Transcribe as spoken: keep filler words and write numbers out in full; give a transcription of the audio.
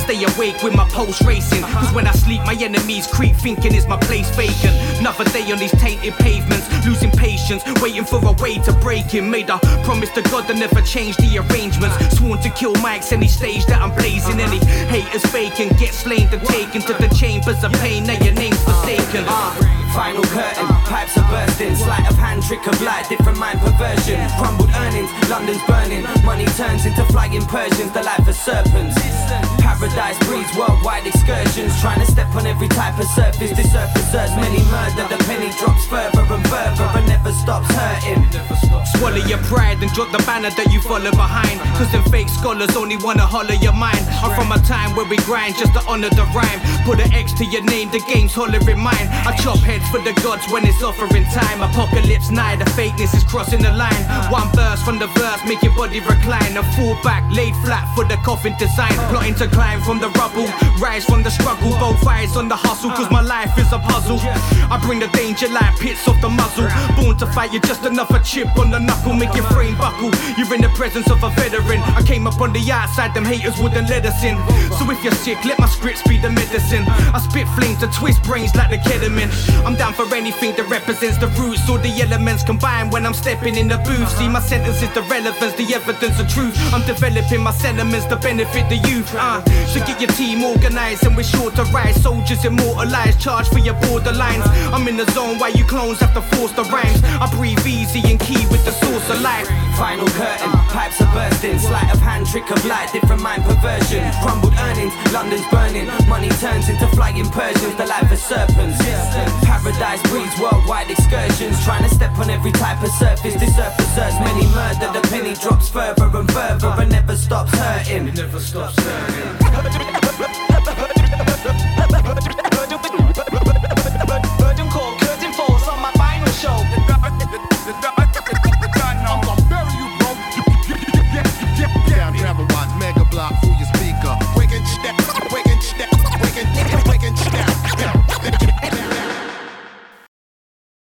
stay awake with my pulse racing. Cause when I sleep, my enemies creep, thinking is my place vacant. Another day on these tainted pavements, losing patience, waiting for a way to break in. Made a promise to God to never change the arrangements. Sworn to kill mics any stage that I'm blazing. Any haters faking, get slain and taken to the chambers of pain. Now your name's forsaken. uh, Final curtain, pipes are bursting. Sleight of hand, trick of light, different mind perversion. Crumbled earnings, London's burning. Money turns into flying Persians, the life of serpents. Paradise breeds worldwide excursions. Trying to step on every type of surface. This earth deserves many murder. The penny drops further and further and never stops hurting. Swallow your pride and drop the banner that you follow behind. Cause them fake scholars only wanna holler your mind. I'm from a time where we grind just to honor the rhyme. Put an X to your name, the game's hollering mine. I chop heads for the gods when it's offering time. Apocalypse nigh, the fakeness is crossing the line. One verse from the verse, make your body recline. And fall back, laid flat for the coffin design. Plotting to climb from the rubble, rise from the struggle. Both eyes on the hustle, cause my life is a puzzle. I bring the danger like pits off the muzzle. Born to fight, you're just another chip on the knuckle. Make your frame buckle, you're in the presence of a veteran. I came up on the outside, them haters wouldn't let us in. So if you're sick, let my scripts be the medicine. I spit flames to twist brains like the ketamine. I'm down for anything that represents the roots. All the elements combined when I'm stepping in the booth. See my sentence is the relevance, the evidence of truth. I'm developing my sentiments to benefit the youth. uh, So get your team organised and we're sure to rise. Soldiers immortalised, charged for your borderlines. I'm in the zone while you clones have to force the rhymes. I breathe easy and key with the source of life. Final curtain, pipes are bursting. Sleight of hand, trick of light, different mind perversion. Crumbled earnings, London's burning. Money turns into flying Persians, the life of serpents. Paradise breeds worldwide excursions. Trying to step on every type of surface. This earth deserves many murder. The penny drops further and further and never stops hurting. It never stops hurting.